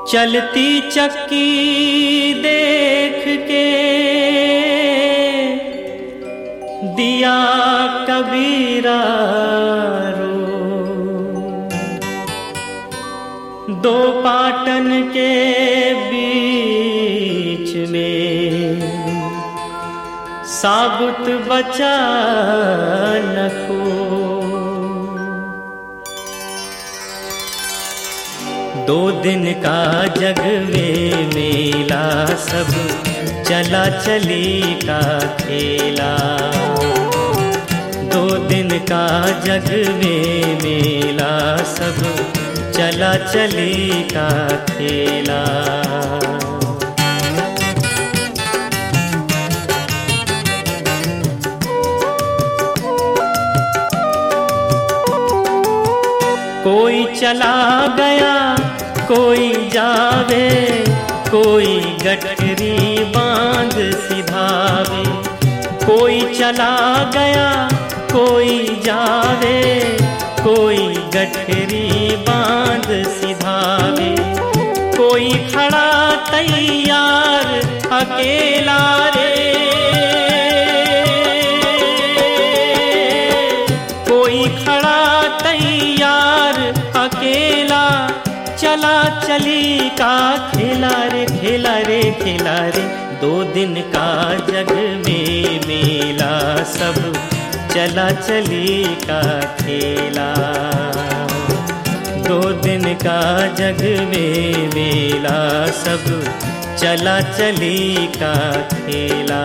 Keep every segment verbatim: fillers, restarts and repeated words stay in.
चलती चक्की देख के दिया कबीरा रो, दो पाटन के बीच में साबुत बचा न खो। दो दिन का जग में मेला सब चला चली का खेला। दो दिन का जग में मेला सब चला चली का खेला। कोई चला गया कोई जावे, कोई गठरी बांध सिधावे। कोई चला गया कोई जावे, कोई गठरी बांध सिधावे। कोई खड़ा तैयार अकेला रे, कोई खड़ा तैयार अकेला। चला चली का खेला रे खेला रे खेला रे। दो दिन का जग में मेला सब चला चली का खेला। दो दिन का जग में मेला सब चला चली का खेला।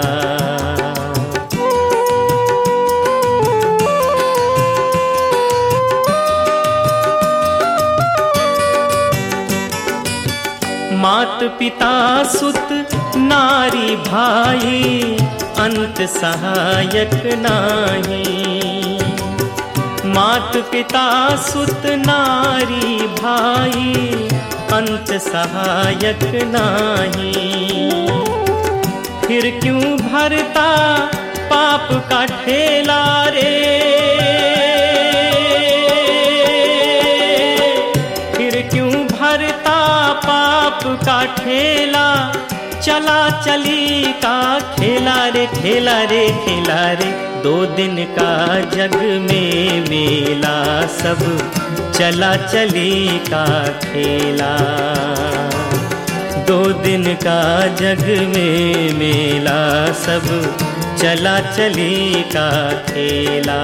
मात पिता सुत नारी भाई अंत सहायक नाही। मात पिता सुत नारी भाई अंत सहायक नाही। फिर क्यों भरता पाप का ठेला रे, फिर क्यों भरता पाप का ठेला। चला चली का खेला रे खेला रे खेला रे। दो दिन का जग में मेला सब चला चली का खेला। दो दिन का जग में मेला सब चला चली का खेला।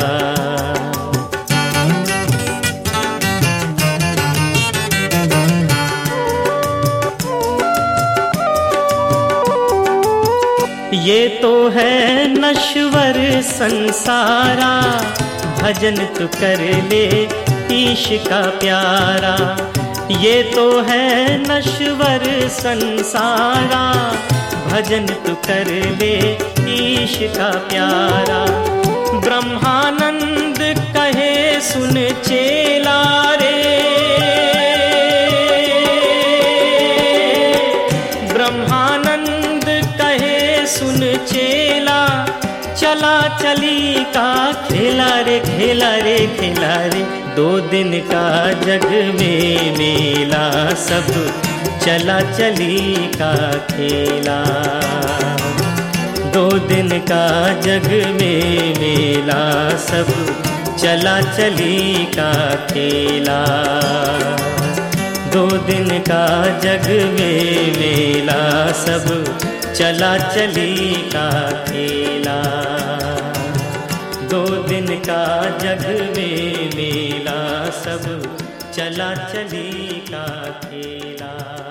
ये तो है नश्वर संसारा, भजन तू कर ले ईश का प्यारा। ये तो है नश्वर संसारा, भजन तू कर ले ईश का प्यारा। ब्रह्मानंद कहे सुन चेला रे, ब्रह्मानंद कहे सुन चेला। चला चली का खेला रे खेला रे खेला रे। दो दिन का जग में मेला सब चला चली का खेला। दो दिन का जग में मेला सब चला चली का खेला। दो दिन का जग में मेला सब चला चली का खेला। दो दिन का जग में मेला सब चला चली का खेला।